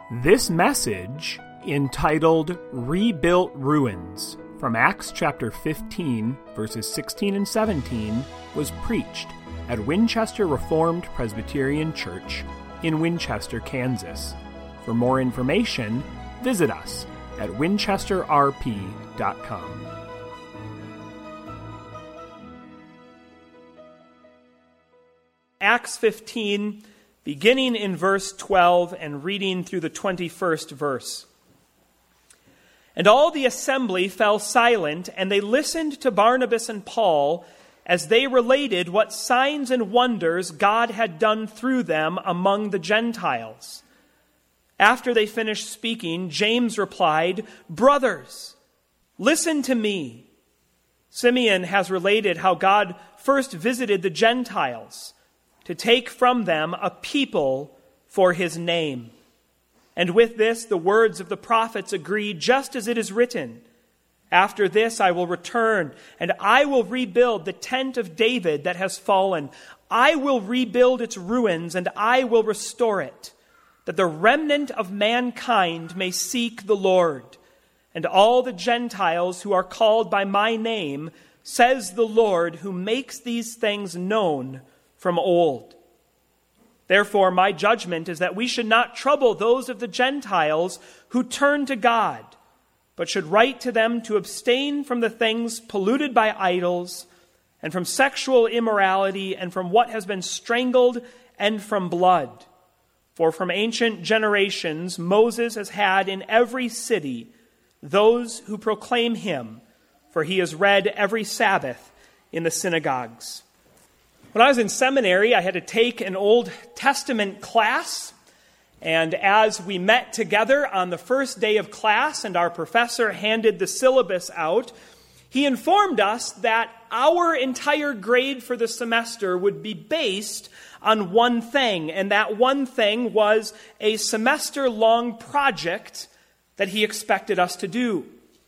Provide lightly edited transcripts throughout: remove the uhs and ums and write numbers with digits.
This message, entitled Rebuilt Ruins, from Acts chapter 15, verses 16 and 17, was preached at Winchester Reformed Presbyterian Church in Winchester, Kansas. For more information, visit us at winchesterrp.com. Acts 15, beginning in verse 12 and reading through the 21st verse. And all the assembly fell silent, and they listened to Barnabas and Paul as they related what signs and wonders God had done through them among the Gentiles. After they finished speaking, James replied, "Brothers, listen to me. Simeon has related how God first visited the Gentiles to take from them a people for his name. And with this, the words of the prophets agree, just as it is written, 'After this I will return, and I will rebuild the tent of David that has fallen. I will rebuild its ruins, and I will restore it, that the remnant of mankind may seek the Lord, and all the Gentiles who are called by my name, says the Lord, who makes these things known from old.' Therefore, my judgment is that we should not trouble those of the Gentiles who turn to God, but should write to them to abstain from the things polluted by idols, and from sexual immorality, and from what has been strangled, and from blood. For from ancient generations Moses has had in every city those who proclaim him, for he is read every Sabbath in the synagogues." When I was in seminary, I had to take an Old Testament class, and as we met together on the first day of class and our professor handed the syllabus out, he informed us that our entire grade for the semester would be based on one thing, and that one thing was a semester-long project that he expected us to do.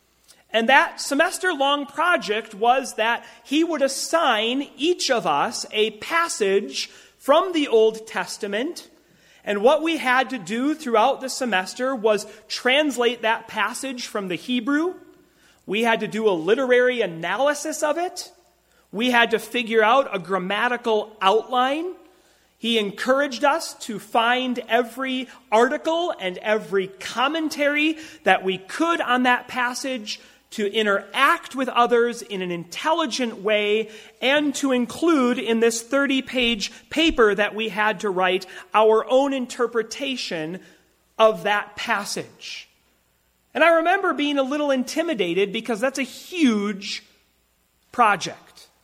And that semester-long project was that he would assign each of us a passage from the Old Testament, and what we had to do throughout the semester was translate that passage from the Hebrew. We had to do a literary analysis of it. We had to figure out a grammatical outline. He encouraged us to find every article and every commentary that we could on that passage, to interact with others in an intelligent way, and to include in this 30-page paper that we had to write our own interpretation of that passage. And I remember being a little intimidated because that's a huge project.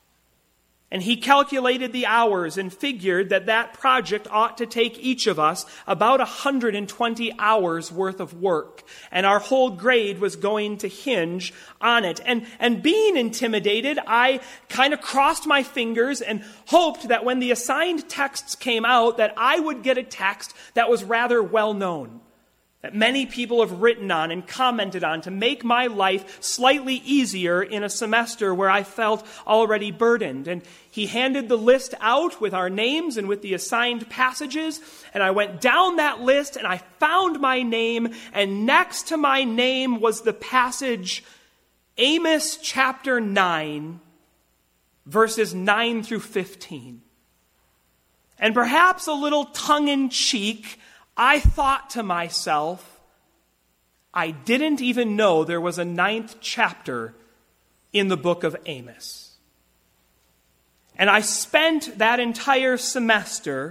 And he calculated the hours and figured that that project ought to take each of us about 120 hours worth of work. And our whole grade was going to hinge on it. And being intimidated, I kind of crossed my fingers and hoped that when the assigned texts came out, that I would get a text that was rather well known, that many people have written on and commented on to make my life slightly easier in a semester where I felt already burdened. And he handed the list out with our names and with the assigned passages, and I went down that list and I found my name, and next to my name was the passage Amos chapter 9, verses 9 through 15. And perhaps a little tongue-in-cheek, I thought to myself, I didn't even know there was a 9th chapter in the book of Amos. And I spent that entire semester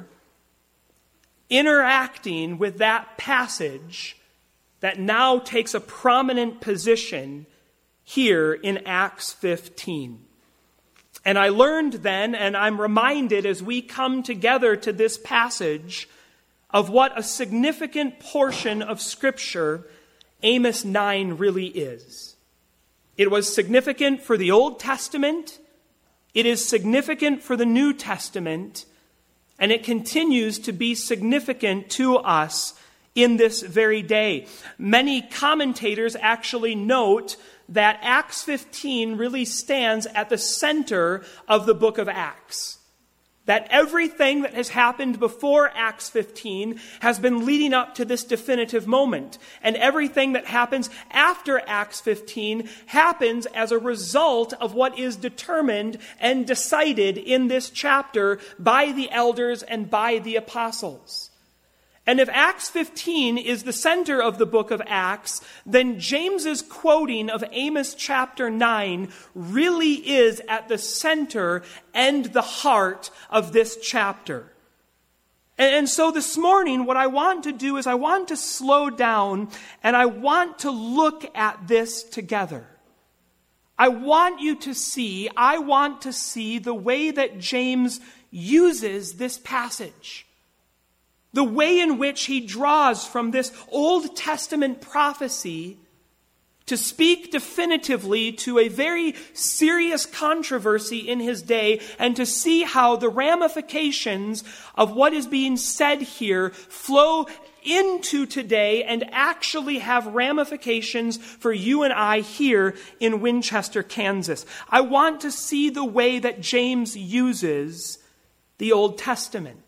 interacting with that passage that now takes a prominent position here in Acts 15. And I learned then, and I'm reminded as we come together to this passage, of what a significant portion of Scripture Amos 9 really is. It was significant for the Old Testament, it is significant for the New Testament, and it continues to be significant to us in this very day. Many commentators actually note that Acts 15 really stands at the center of the book of Acts. That everything that has happened before Acts 15 has been leading up to this definitive moment. And everything that happens after Acts 15 happens as a result of what is determined and decided in this chapter by the elders and by the apostles. And if Acts 15 is the center of the book of Acts, then James's quoting of Amos chapter 9 really is at the center and the heart of this chapter. And so this morning, what I want to do is I want to slow down and I want to look at this together. I want to see the way that James uses this passage. The way in which he draws from this Old Testament prophecy to speak definitively to a very serious controversy in his day, and to see how the ramifications of what is being said here flow into today and actually have ramifications for you and I here in Winchester, Kansas. I want to see the way that James uses the Old Testament.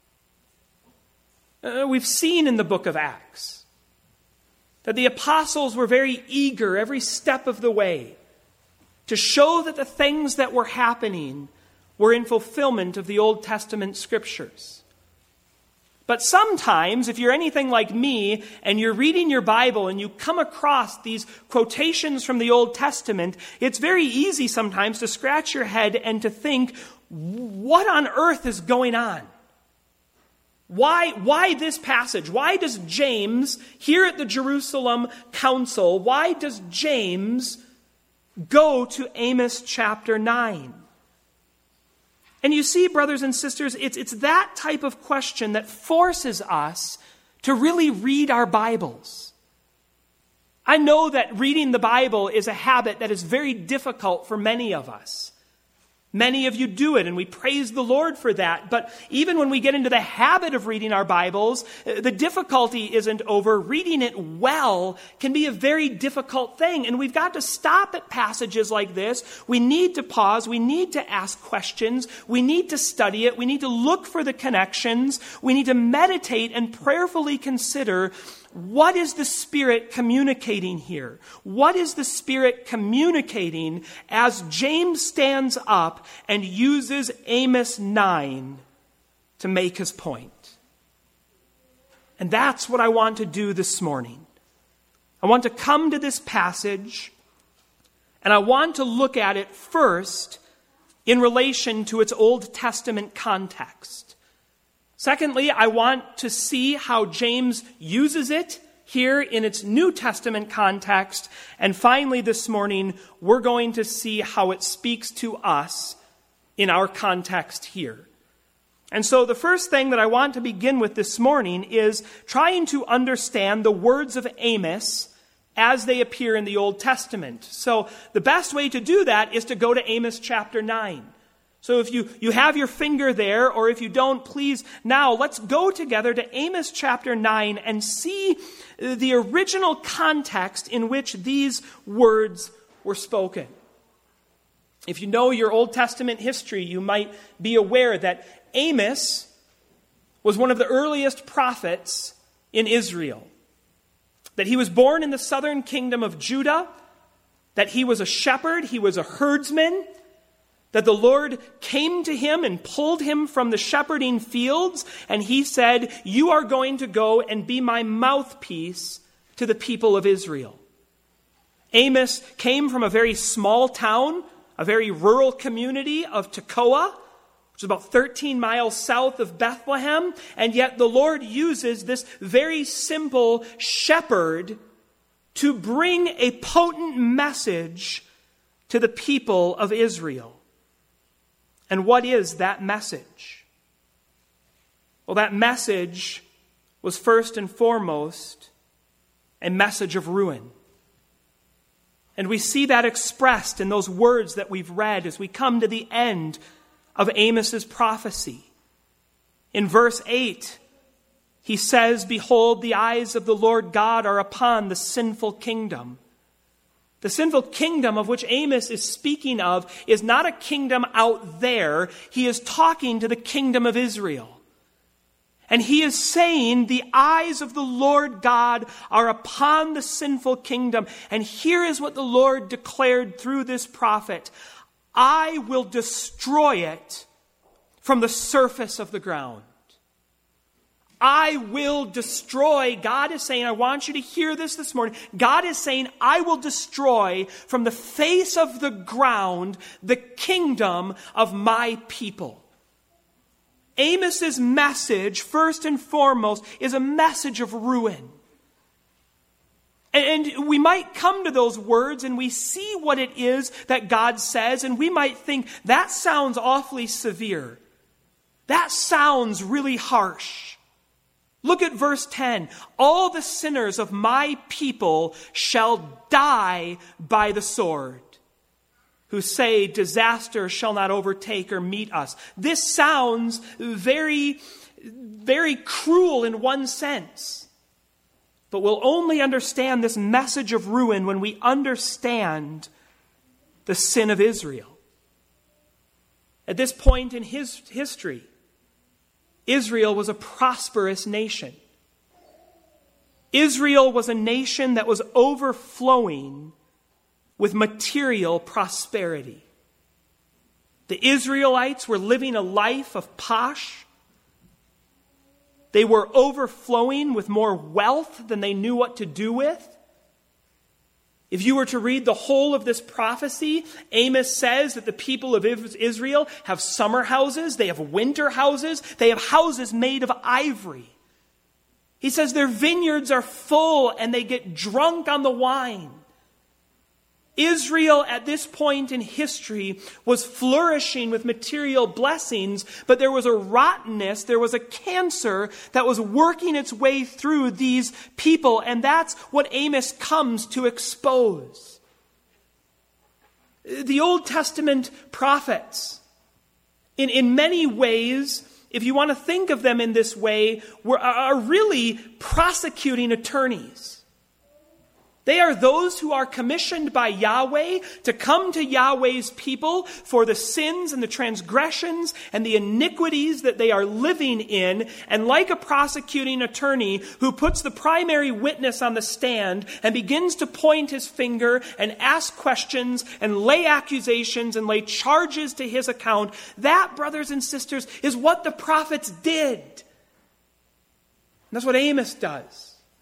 We've seen in the book of Acts that the apostles were very eager every step of the way to show that the things that were happening were in fulfillment of the Old Testament scriptures. But sometimes, if you're anything like me and you're reading your Bible and you come across these quotations from the Old Testament, it's very easy sometimes to scratch your head and to think, what on earth is going on? Why this passage? Why does James, here at the Jerusalem Council, why does James go to Amos chapter 9? And you see, brothers and sisters, it's that type of question that forces us to really read our Bibles. I know that reading the Bible is a habit that is very difficult for many of us. Many of you do it, and we praise the Lord for that. But even when we get into the habit of reading our Bibles, the difficulty isn't over. Reading it well can be a very difficult thing. And we've got to stop at passages like this. We need to pause. We need to ask questions. We need to study it. We need to look for the connections. We need to meditate and prayerfully consider, what is the Spirit communicating here? What is the Spirit communicating as James stands up and uses Amos 9 to make his point? And that's what I want to do this morning. I want to come to this passage and I want to look at it first in relation to its Old Testament context. Secondly, I want to see how James uses it here in its New Testament context. And finally, this morning, we're going to see how it speaks to us in our context here. And so the first thing that I want to begin with this morning is trying to understand the words of Amos as they appear in the Old Testament. So the best way to do that is to go to Amos chapter 9. So if you have your finger there, or if you don't, please, now let's go together to Amos chapter 9 and see the original context in which these words were spoken. If you know your Old Testament history, you might be aware that Amos was one of the earliest prophets in Israel. That he was born in the southern kingdom of Judah, that he was a shepherd, he was a herdsman, that the Lord came to him and pulled him from the shepherding fields, and he said, "You are going to go and be my mouthpiece to the people of Israel." Amos came from a very small town, a very rural community of Tekoa, which is about 13 miles south of Bethlehem, and yet the Lord uses this very simple shepherd to bring a potent message to the people of Israel. And what is that message? Well, that message was first and foremost a message of ruin. And we see that expressed in those words that we've read as we come to the end of Amos's prophecy. In verse 8, he says, "Behold, the eyes of the Lord God are upon the sinful kingdom, The sinful kingdom of which Amos is speaking of is not a kingdom out there. He is talking to the kingdom of Israel. And he is saying the eyes of the Lord God are upon the sinful kingdom. And here is what the Lord declared through this prophet. I will destroy it from the surface of the ground. I will destroy. God is saying, I want you to hear this morning. God is saying, I will destroy from the face of the ground the kingdom of my people. Amos's message, first and foremost, is a message of ruin. And we might come to those words and we see what it is that God says, and we might think, that sounds awfully severe. That sounds really harsh. Look at verse 10. All the sinners of my people shall die by the sword, who say disaster shall not overtake or meet us. This sounds very, very cruel in one sense. But we'll only understand this message of ruin when we understand the sin of Israel. At this point in his history, Israel was a prosperous nation. Israel was a nation that was overflowing with material prosperity. The Israelites were living a life of posh. They were overflowing with more wealth than they knew what to do with. If you were to read the whole of this prophecy, Amos says that the people of Israel have summer houses, they have winter houses, they have houses made of ivory. He says their vineyards are full and they get drunk on the wine. Israel at this point in history was flourishing with material blessings, but there was a rottenness, there was a cancer that was working its way through these people, and that's what Amos comes to expose. The Old Testament prophets, in many ways, if you want to think of them in this way, are really prosecuting attorneys. They are those who are commissioned by Yahweh to come to Yahweh's people for the sins and the transgressions and the iniquities that they are living in. And like a prosecuting attorney who puts the primary witness on the stand and begins to point his finger and ask questions and lay accusations and lay charges to his account, that, brothers and sisters, is what the prophets did. And that's what Amos does.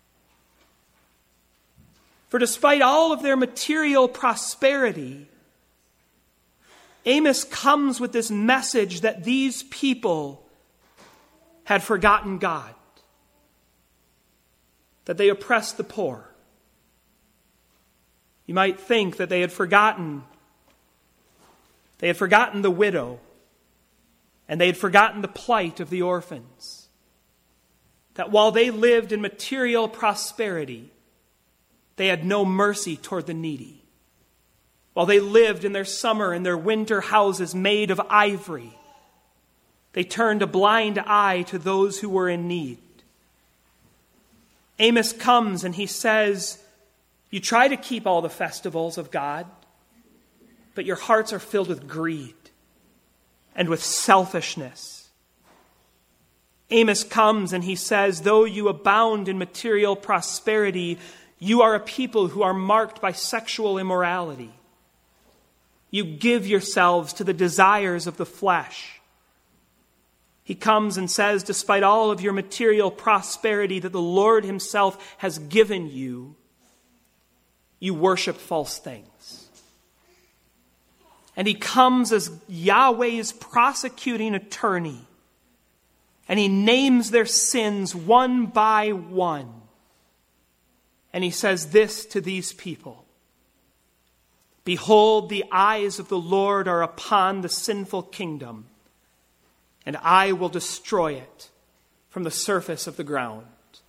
For despite all of their material prosperity, Amos comes with this message that these people had forgotten God, that they oppressed the poor. You might think that they had forgotten the widow, and they had forgotten the plight of the orphans. That while they lived in material prosperity, they had no mercy toward the needy. While they lived in their summer and their winter houses made of ivory, they turned a blind eye to those who were in need. Amos comes and he says, you try to keep all the festivals of God, but your hearts are filled with greed and with selfishness. Amos comes and he says, though you abound in material prosperity, you are a people who are marked by sexual immorality. You give yourselves to the desires of the flesh. He comes and says, despite all of your material prosperity that the Lord himself has given you, you worship false things. And he comes as Yahweh's prosecuting attorney, and he names their sins one by one. And he says this to these people. Behold, the eyes of the Lord are upon the sinful kingdom, and I will destroy it from the surface of the ground.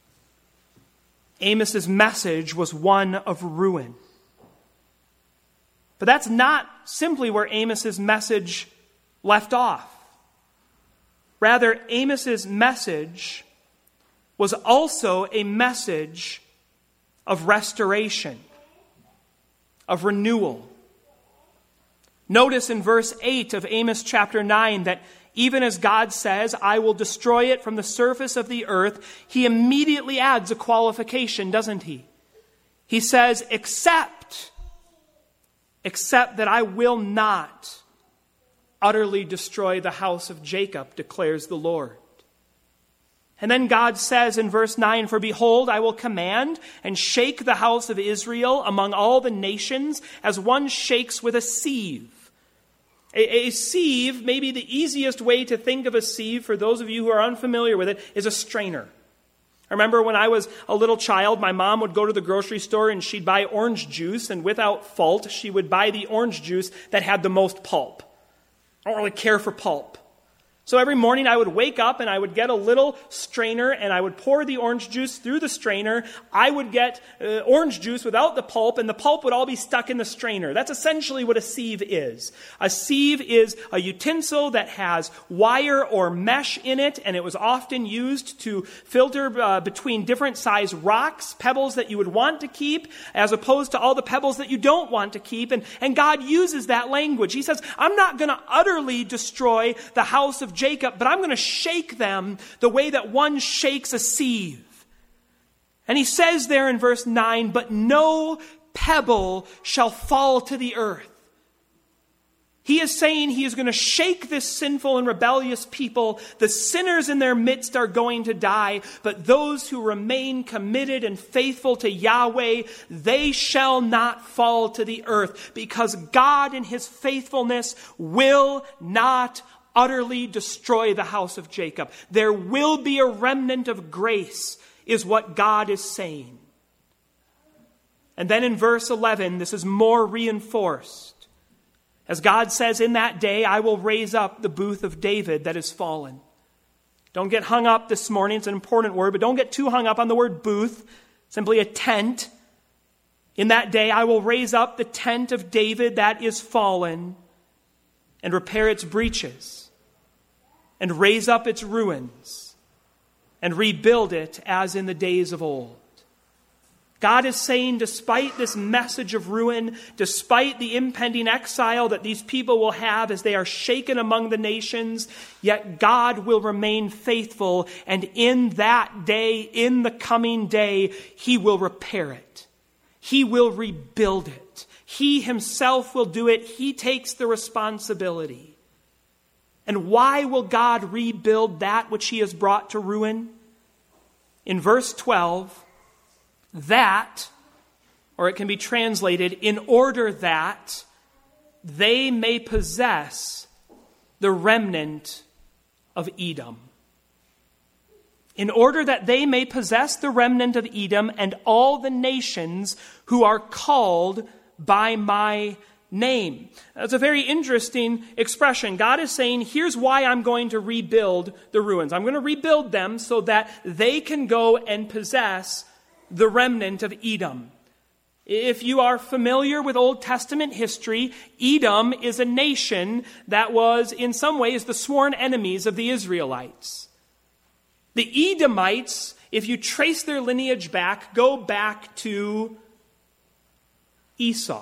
Amos's message was one of ruin. But that's not simply where Amos's message left off. Rather, Amos's message was also a message of restoration, of renewal. Notice in verse 8 of Amos chapter 9 that even as God says, I will destroy it from the surface of the earth, he immediately adds a qualification, doesn't he? He says, except that I will not utterly destroy the house of Jacob, declares the Lord. And then God says in verse 9, for behold, I will command and shake the house of Israel among all the nations as one shakes with a sieve. A sieve, maybe the easiest way to think of a sieve for those of you who are unfamiliar with it, is a strainer. I remember when I was a little child, my mom would go to the grocery store and she'd buy orange juice, and without fault, she would buy the orange juice that had the most pulp. I don't really care for pulp. So every morning I would wake up and I would get a little strainer and I would pour the orange juice through the strainer. I would get orange juice without the pulp, and the pulp would all be stuck in the strainer. That's essentially what a sieve is. A sieve is a utensil that has wire or mesh in it, and it was often used to filter between different size rocks, pebbles that you would want to keep, as opposed to all the pebbles that you don't want to keep. And God uses that language. He says, I'm not going to utterly destroy the house of Jacob, but I'm going to shake them the way that one shakes a sieve. And he says there in verse 9, but no pebble shall fall to the earth. He is saying he is going to shake this sinful and rebellious people. The sinners in their midst are going to die, but those who remain committed and faithful to Yahweh, they shall not fall to the earth, because God in his faithfulness will not utterly destroy the house of Jacob. There will be a remnant of grace, is what God is saying. And then in verse 11, this is more reinforced. As God says, in that day, I will raise up the booth of David that is fallen. Don't get hung up this morning. It's an important word, but don't get too hung up on the word booth. Simply a tent. In that day, I will raise up the tent of David that is fallen and repair its breaches, and raise up its ruins, and rebuild it as in the days of old. God is saying, despite this message of ruin, despite the impending exile that these people will have as they are shaken among the nations, yet God will remain faithful, and in that day, in the coming day, he will repair it. He will rebuild it. He himself will do it. He takes the responsibility. And why will God rebuild that which he has brought to ruin? In verse 12, that, or it can be translated, in order that they may possess the remnant of Edom. In order that they may possess the remnant of Edom and all the nations who are called by my name. That's a very interesting expression. God is saying, here's why I'm going to rebuild the ruins. I'm going to rebuild them so that they can go and possess the remnant of Edom. If you are familiar with Old Testament history, Edom is a nation that was in some ways the sworn enemies of the Israelites. The Edomites, if you trace their lineage back, go back to Esau.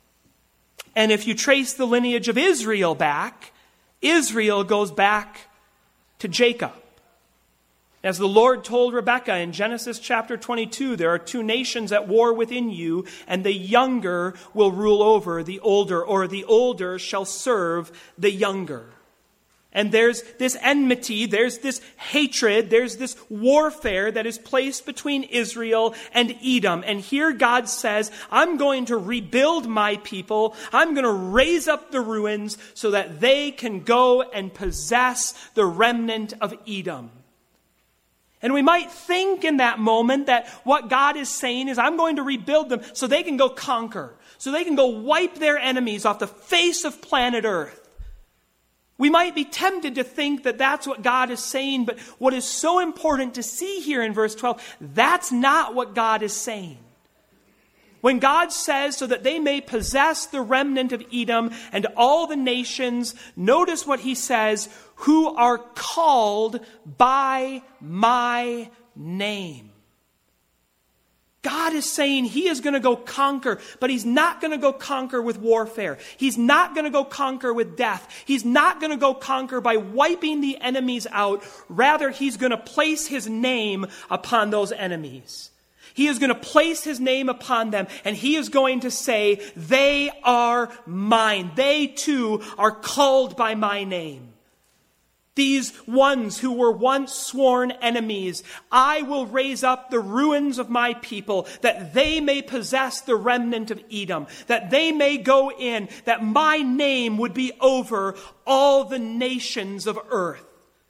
And if you trace the lineage of Israel back, Israel goes back to Jacob. As the Lord told Rebekah in Genesis chapter 22, there are two nations at war within you, and the younger will rule over the older, or the older shall serve the younger. And there's this enmity, there's this hatred, there's this warfare that is placed between Israel and Edom. And here God says, I'm going to rebuild my people. I'm going to raise up the ruins so that they can go and possess the remnant of Edom. And we might think in that moment that what God is saying is, I'm going to rebuild them so they can go conquer, so they can go wipe their enemies off the face of planet Earth. We might be tempted to think that that's what God is saying, but what is so important to see here in verse 12, that's not what God is saying. When God says, so that they may possess the remnant of Edom and all the nations, notice what he says, who are called by my name. God is saying he is going to go conquer, but he's not going to go conquer with warfare. He's not going to go conquer with death. He's not going to go conquer by wiping the enemies out. Rather, he's going to place his name upon those enemies. He is going to place his name upon them, and he is going to say, they are mine. They too are called by my name. These ones who were once sworn enemies, I will raise up the ruins of my people, that they may possess the remnant of Edom, that they may go in, that my name would be over all the nations of earth.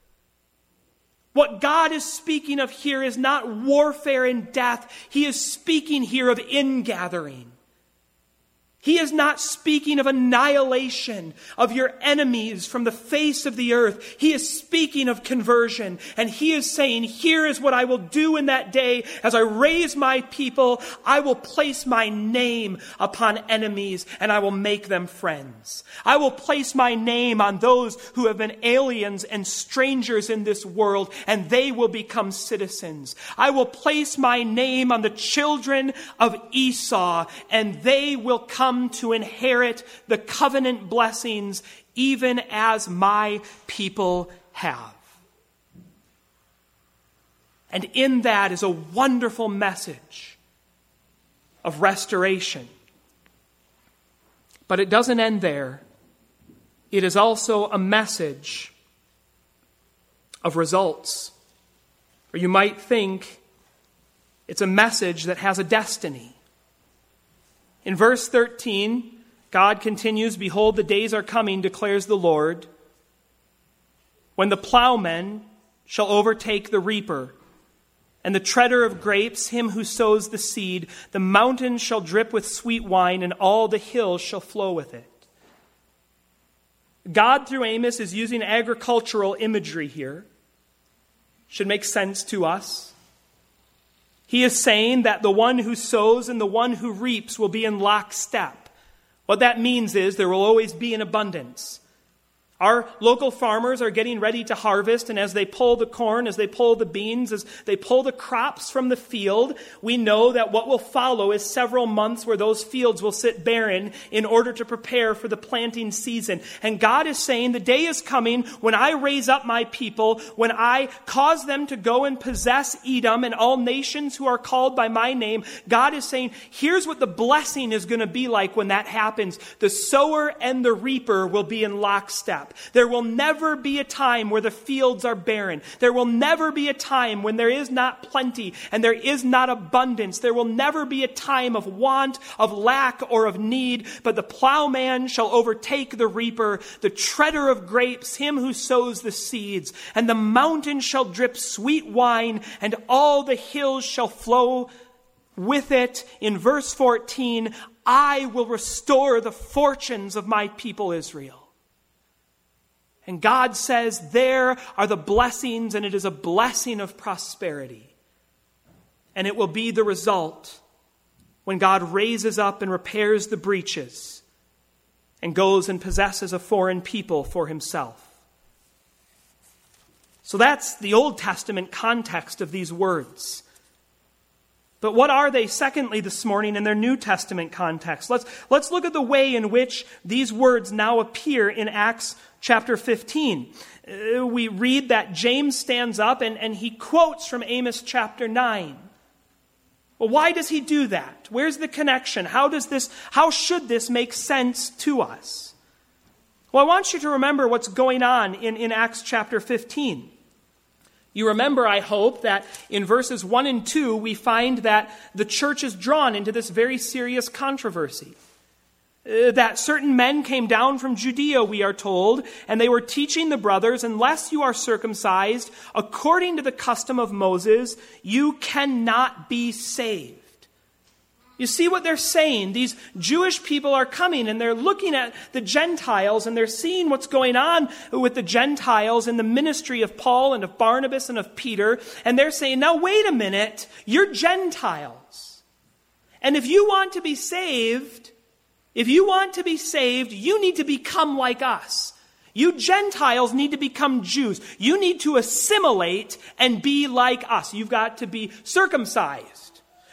What God is speaking of here is not warfare and death. He is speaking here of ingathering. He is not speaking of annihilation of your enemies from the face of the earth. He is speaking of conversion. And he is saying, here is what I will do in that day. As I raise my people, I will place my name upon enemies and I will make them friends. I will place my name on those who have been aliens and strangers in this world, and they will become citizens. I will place my name on the children of Esau, and they will come to inherit the covenant blessings, even as my people have. And in that is a wonderful message of restoration. But it doesn't end there. It is also a message of results. Or you might think it's a message that has a destiny. In verse 13, God continues, behold, the days are coming, declares the Lord, when the plowman shall overtake the reaper, and the treader of grapes, him who sows the seed. The mountains shall drip with sweet wine, and all the hills shall flow with it. God, through Amos, is using agricultural imagery here. Should make sense to us. He is saying that the one who sows and the one who reaps will be in lockstep. What that means is there will always be an abundance. Our local farmers are getting ready to harvest, and as they pull the corn, as they pull the beans, as they pull the crops from the field, we know that what will follow is several months where those fields will sit barren in order to prepare for the planting season. And God is saying the day is coming when I raise up my people, when I cause them to go and possess Edom and all nations who are called by my name. God is saying, here's what the blessing is going to be like when that happens. The sower and the reaper will be in lockstep. There will never be a time where the fields are barren. There will never be a time when there is not plenty and there is not abundance. There will never be a time of want, of lack, or of need. But the plowman shall overtake the reaper, the treader of grapes, him who sows the seeds. And the mountain shall drip sweet wine, and all the hills shall flow with it. In verse 14, I will restore the fortunes of my people Israel. And God says there are the blessings, and it is a blessing of prosperity. And it will be the result when God raises up and repairs the breaches and goes and possesses a foreign people for himself. So that's the Old Testament context of these words. But what are they, secondly, this morning in their New Testament context? Let's look at the way in which these words now appear in Acts chapter 15. We read that James stands up and he quotes from Amos chapter 9. Well, why does he do that? Where's the connection? How should this make sense to us? Well, I want you to remember what's going on in Acts chapter 15. You remember, I hope, that in verses 1 and 2, we find that the church is drawn into this very serious controversy. That certain men came down from Judea, we are told, and they were teaching the brothers, unless you are circumcised according to the custom of Moses, you cannot be saved. You see what they're saying? These Jewish people are coming and they're looking at the Gentiles and they're seeing what's going on with the Gentiles in the ministry of Paul and of Barnabas and of Peter. And they're saying, now wait a minute, you're Gentiles. And if you want to be saved, you need to become like us. You Gentiles need to become Jews. You need to assimilate and be like us. You've got to be circumcised.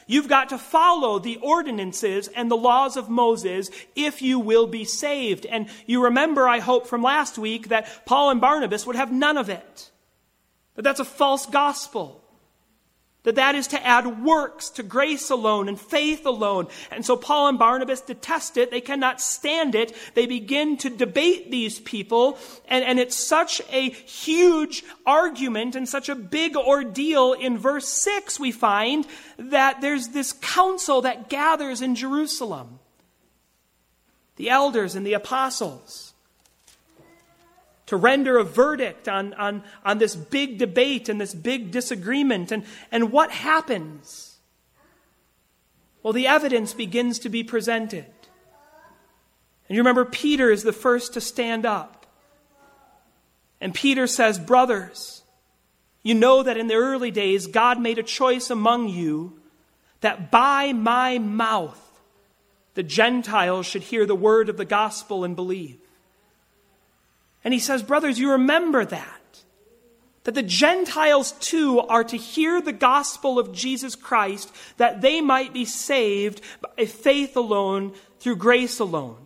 You've got to follow the ordinances and the laws of Moses if you will be saved. And you remember, I hope, from last week that Paul and Barnabas would have none of it. But that's a false gospel. That is to add works to grace alone and faith alone. And so Paul and Barnabas detest it. They cannot stand it. They begin to debate these people. And it's such a huge argument and such a big ordeal. In verse 6, we find that there's this council that gathers in Jerusalem. The elders and the apostles, to render a verdict on this big debate and this big disagreement. And what happens? Well, the evidence begins to be presented. And you remember, Peter is the first to stand up. And Peter says, brothers, you know that in the early days God made a choice among you that by my mouth the Gentiles should hear the word of the gospel and believe. And he says, brothers, you remember that the Gentiles too are to hear the gospel of Jesus Christ, that they might be saved by faith alone, through grace alone.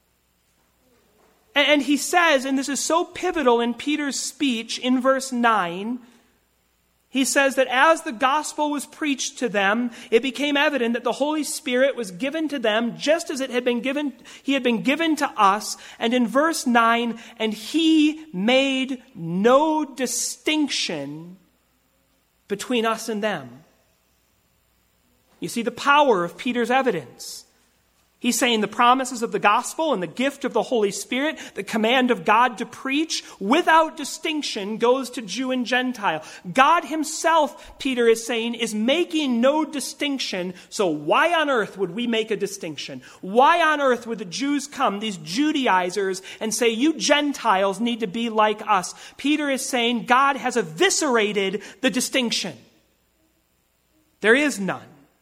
And he says, and this is so pivotal in Peter's speech in verse 9, he says that as the gospel was preached to them, it became evident that the Holy Spirit was given to them just as he had been given to us. And in verse 9, and he made no distinction between us and them. You see the power of Peter's evidence. He's saying the promises of the gospel and the gift of the Holy Spirit, the command of God to preach without distinction, goes to Jew and Gentile. God himself, Peter is saying, is making no distinction. So why on earth would we make a distinction? Why on earth would the Jews come, these Judaizers, and say, you Gentiles need to be like us? Peter is saying God has eviscerated the distinction. There is none.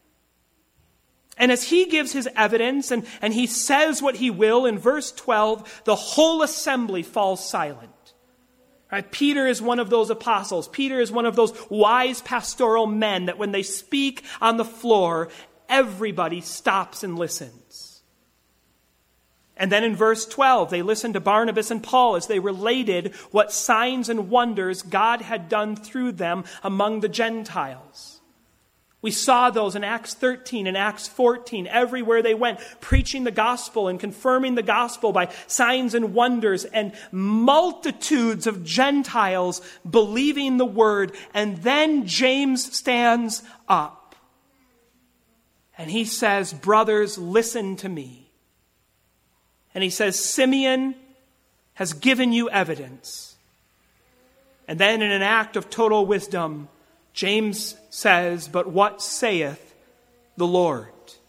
And as he gives his evidence and he says what he will, in verse 12, the whole assembly falls silent. Right? Peter is one of those apostles. Peter is one of those wise pastoral men that when they speak on the floor, everybody stops and listens. And then in verse 12, they listened to Barnabas and Paul as they related what signs and wonders God had done through them among the Gentiles. We saw those in Acts 13 and Acts 14, everywhere they went, preaching the gospel and confirming the gospel by signs and wonders, and multitudes of Gentiles believing the word. And then James stands up and he says, brothers, listen to me. And he says, Simeon has given you evidence. And then in an act of total wisdom, James says, but what saith the Lord?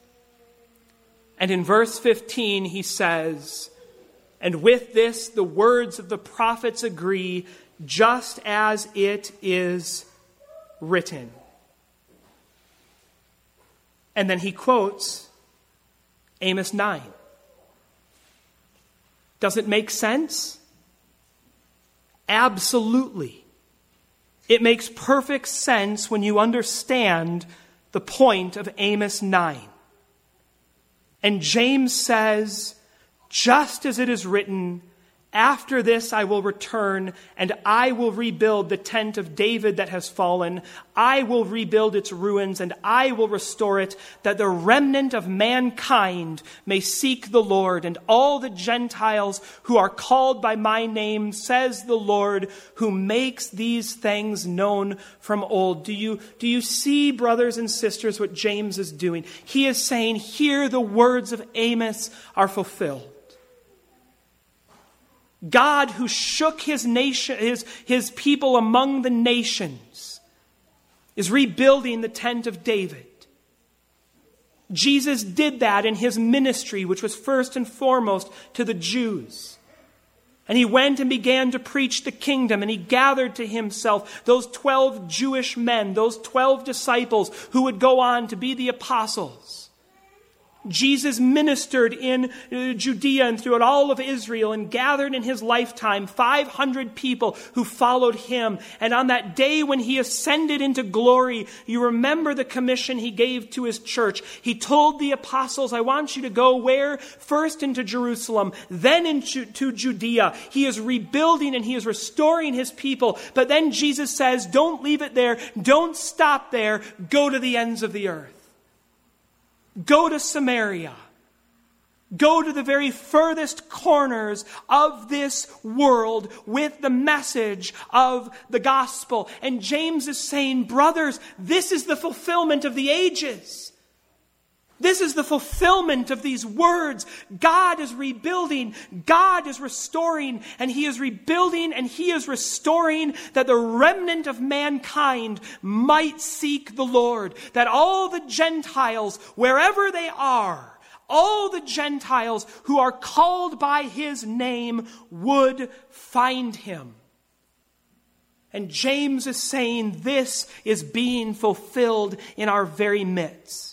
And in verse 15 he says, and with this the words of the prophets agree, just as it is written. And then he quotes Amos 9. Does it make sense? Absolutely. It makes perfect sense when you understand the point of Amos 9. And James says, just as it is written, after this I will return, and I will rebuild the tent of David that has fallen. I will rebuild its ruins, and I will restore it, that the remnant of mankind may seek the Lord, and all the Gentiles who are called by my name, says the Lord, who makes these things known from old. Do you see, brothers and sisters, what James is doing? He is saying, here the words of Amos are fulfilled. God, who shook his nation, his people among the nations, is rebuilding the tent of David. Jesus did that in his ministry, which was first and foremost to the Jews. And he went and began to preach the kingdom, and he gathered to himself those 12 Jewish men, those 12 disciples who would go on to be the apostles. Jesus ministered in Judea and throughout all of Israel and gathered in his lifetime 500 people who followed him. And on that day when he ascended into glory, you remember the commission he gave to his church. He told the apostles, I want you to go where? First into Jerusalem, then into Judea. He is rebuilding and he is restoring his people. But then Jesus says, don't leave it there. Don't stop there. Go to the ends of the earth. Go to Samaria. Go to the very furthest corners of this world with the message of the gospel. And James is saying, brothers, this is the fulfillment of the ages. This is the fulfillment of these words. God is rebuilding. God is restoring. And he is rebuilding and he is restoring that the remnant of mankind might seek the Lord. That all the Gentiles, wherever they are, all the Gentiles who are called by his name would find him. And James is saying this is being fulfilled in our very midst.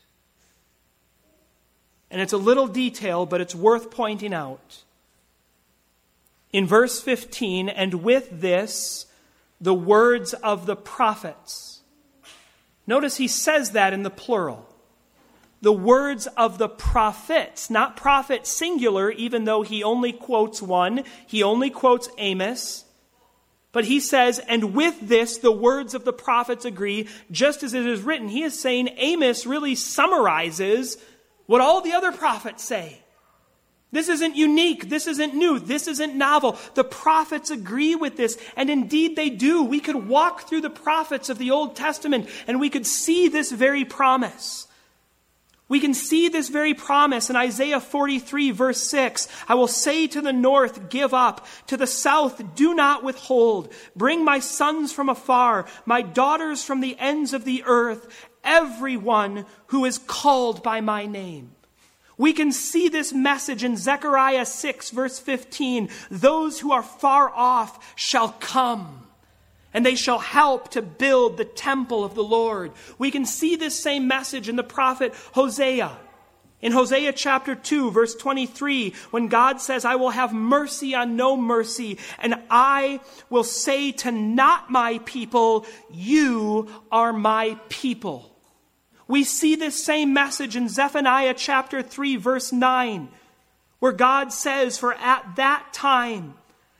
And it's a little detail, but it's worth pointing out. In verse 15, and with this, the words of the prophets. Notice he says that in the plural. The words of the prophets, not prophet singular, even though he only quotes one. He only quotes Amos. But he says, and with this, the words of the prophets agree, just as it is written. He is saying Amos really summarizes what all the other prophets say. This isn't unique. This isn't new. This isn't novel. The prophets agree with this. And indeed they do. We could walk through the prophets of the Old Testament and we could see this very promise. We can see this very promise in Isaiah 43 verse 6. I will say to the north, give up. To the south, do not withhold. Bring my sons from afar, my daughters from the ends of the earth, everyone who is called by my name. We can see this message in Zechariah 6 verse 15. Those who are far off shall come, and they shall help to build the temple of the Lord. We can see this same message in the prophet Hosea. In Hosea chapter 2, verse 23, when God says, I will have mercy on no mercy, and I will say to not my people, you are my people. We see this same message in Zephaniah chapter 3, verse 9, where God says, for at that time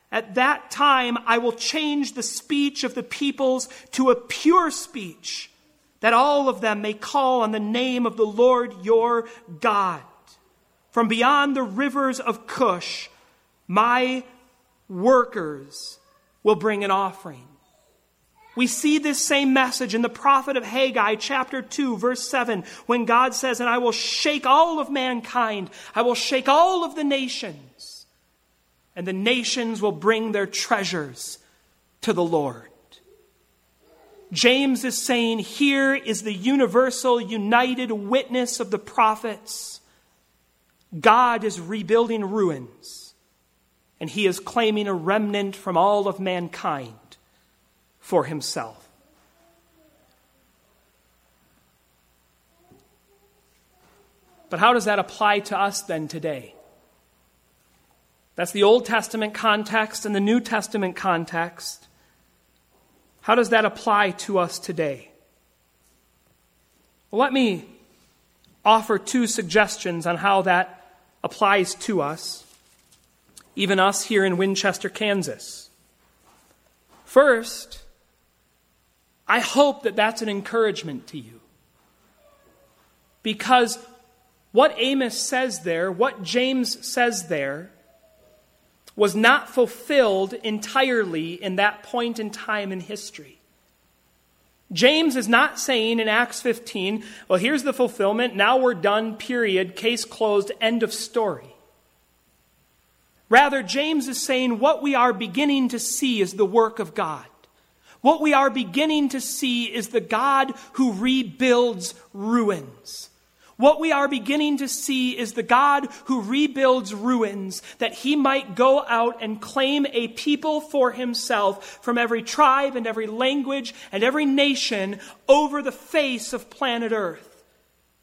I will change the speech of the peoples to a pure speech, that all of them may call on the name of the Lord your God. From beyond the rivers of Cush, my workers will bring an offering. We see this same message in the prophet of Haggai, chapter 2, verse 7, when God says, and I will shake all of mankind. I will shake all of the nations. And the nations will bring their treasures to the Lord. James is saying, here is the universal, united witness of the prophets. God is rebuilding ruins, and he is claiming a remnant from all of mankind for himself. But how does that apply to us then today? That's the Old Testament context and the New Testament context. How does that apply to us today? Well, let me offer two suggestions on how that applies to us, even us here in Winchester, Kansas. First, I hope that that's an encouragement to you. Because what Amos says there, what James says there, was not fulfilled entirely in that point in time in history. James is not saying in Acts 15, well, here's the fulfillment, now we're done, period, case closed, end of story. Rather, James is saying what we are beginning to see is the work of God. What we are beginning to see is the God who rebuilds ruins. What we are beginning to see is the God who rebuilds ruins, that he might go out and claim a people for himself from every tribe and every language and every nation over the face of planet Earth.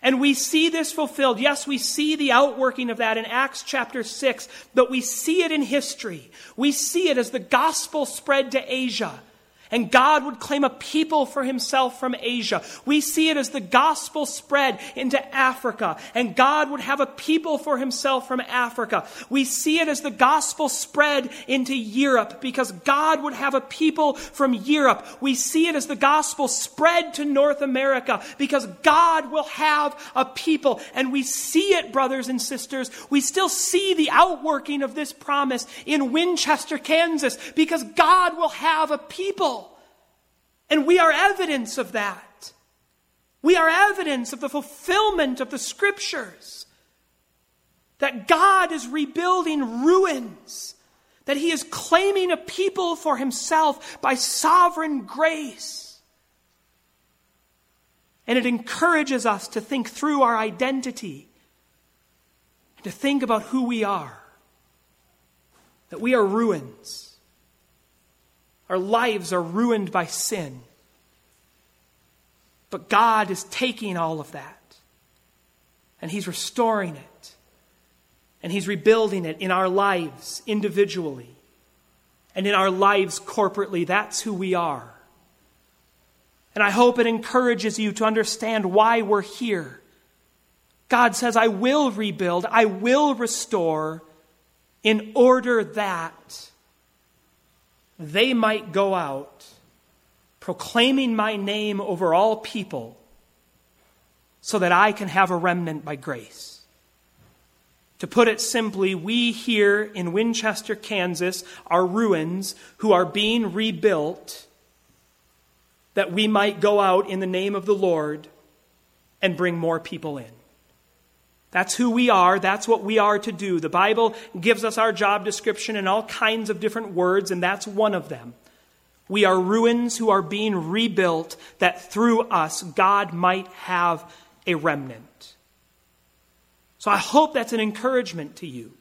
And we see this fulfilled. Yes, we see the outworking of that in Acts chapter 6, but we see it in history. We see it as the gospel spread to Asia, and God would claim a people for himself from Asia. We see it as the gospel spread into Africa, and God would have a people for himself from Africa. We see it as the gospel spread into Europe, because God would have a people from Europe. We see it as the gospel spread to North America, because God will have a people. And we see it, brothers and sisters, we still see the outworking of this promise in Winchester, Kansas, because God will have a people. And we are evidence of that. We are evidence of the fulfillment of the Scriptures. That God is rebuilding ruins. That he is claiming a people for himself by sovereign grace. And it encourages us to think through our identity. And to think about who we are. That we are ruins. Our lives are ruined by sin. But God is taking all of that. And he's restoring it. And he's rebuilding it in our lives individually. And in our lives corporately. That's who we are. And I hope it encourages you to understand why we're here. God says, I will rebuild, I will restore, in order that they might go out proclaiming my name over all people, so that I can have a remnant by grace. To put it simply, we here in Winchester, Kansas, are ruins who are being rebuilt, that we might go out in the name of the Lord and bring more people in. That's who we are. That's what we are to do. The Bible gives us our job description in all kinds of different words, and that's one of them. We are ruins who are being rebuilt, that through us God might have a remnant. So I hope that's an encouragement to you.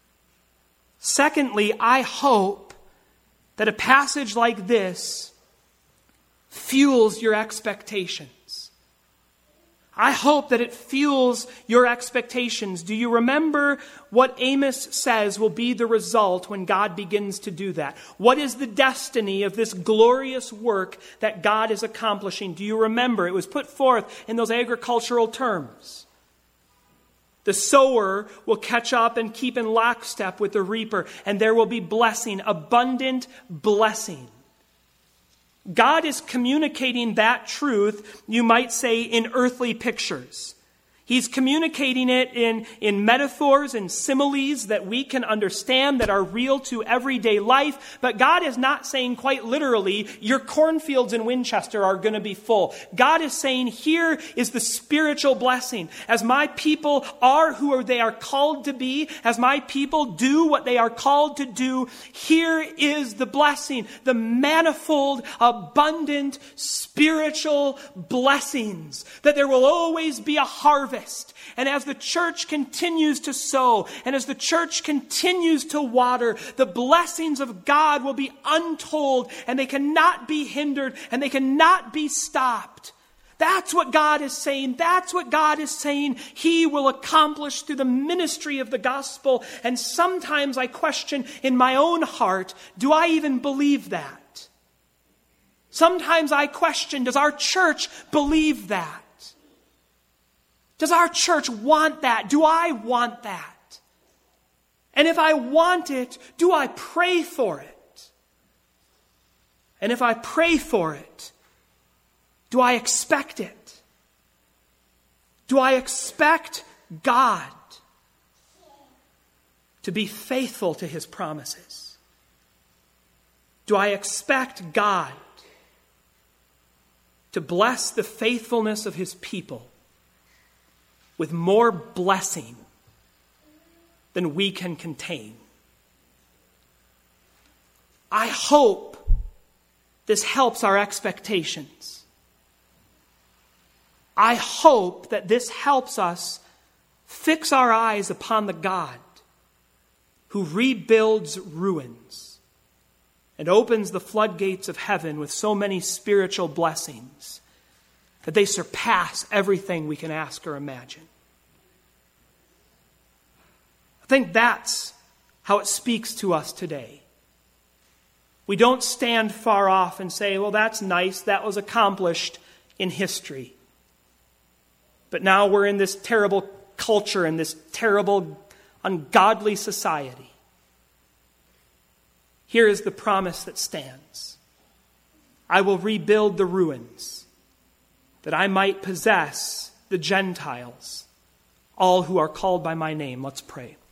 Secondly, I hope that a passage like this fuels your expectations. I hope that it fuels your expectations. Do you remember what Amos says will be the result when God begins to do that? What is the destiny of this glorious work that God is accomplishing? Do you remember? It was put forth in those agricultural terms. The sower will catch up and keep in lockstep with the reaper, and there will be blessing, abundant blessing. God is communicating that truth, you might say, in earthly pictures. He's communicating it in metaphors and similes that we can understand, that are real to everyday life. But God is not saying quite literally, your cornfields in Winchester are going to be full. God is saying, here is the spiritual blessing. As my people are who they are called to be, as my people do what they are called to do, here is the blessing, the manifold, abundant, spiritual blessings. That there will always be a harvest. And as the church continues to sow, and as the church continues to water, the blessings of God will be untold, and they cannot be hindered, and they cannot be stopped. That's what God is saying. That's what God is saying He will accomplish through the ministry of the gospel. And sometimes I question in my own heart, do I even believe that? Sometimes I question, does our church believe that? Does our church want that? Do I want that? And if I want it, do I pray for it? And if I pray for it, do I expect it? Do I expect God to be faithful to His promises? Do I expect God to bless the faithfulness of His people with more blessing than we can contain? I hope this helps our expectations. I hope that this helps us fix our eyes upon the God who rebuilds ruins and opens the floodgates of heaven with so many spiritual blessings, that they surpass everything we can ask or imagine. I think that's how it speaks to us today. We don't stand far off and say, well, that's nice, that was accomplished in history. But now we're in this terrible culture and this terrible, ungodly society. Here is the promise that stands. I will rebuild the ruins, that I might possess the Gentiles, all who are called by my name. Let's pray.